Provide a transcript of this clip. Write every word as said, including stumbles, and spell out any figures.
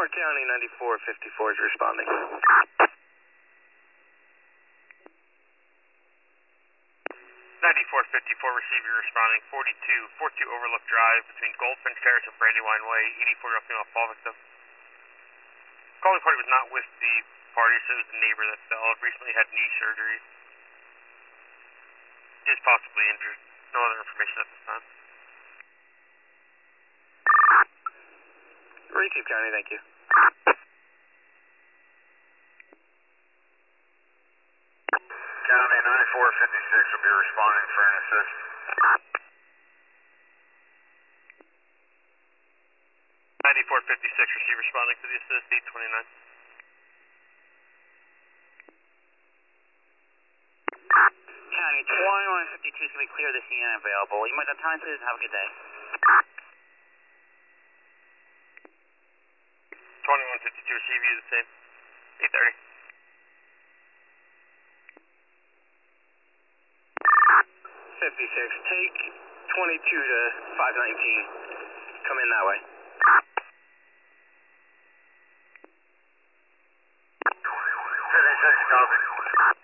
Clark County ninety-four fifty-four is responding. ninety-four fifty-four, receiver responding, forty-two, forty-two Overlook Drive between Goldfinch Terrace and Brandywine Way, eighty-four year old female fall victim. Calling party was not with the party, so it was the neighbor that fell. Recently had knee surgery. Is possibly injured. No other information at this time. Retrieve County, thank you. County ninety-four fifty-six will be responding for an assist. ninety-four fifty-six, receive responding to the assist, eight twenty-nine. County twenty-one fifty-two is going to be clear, the scene and available. You might have time to have a good day. twenty-one fifty-two, receive you the same, eight thirty. fifty-six, take twenty-two to five nineteen. Come in that way. fifty-six, copy.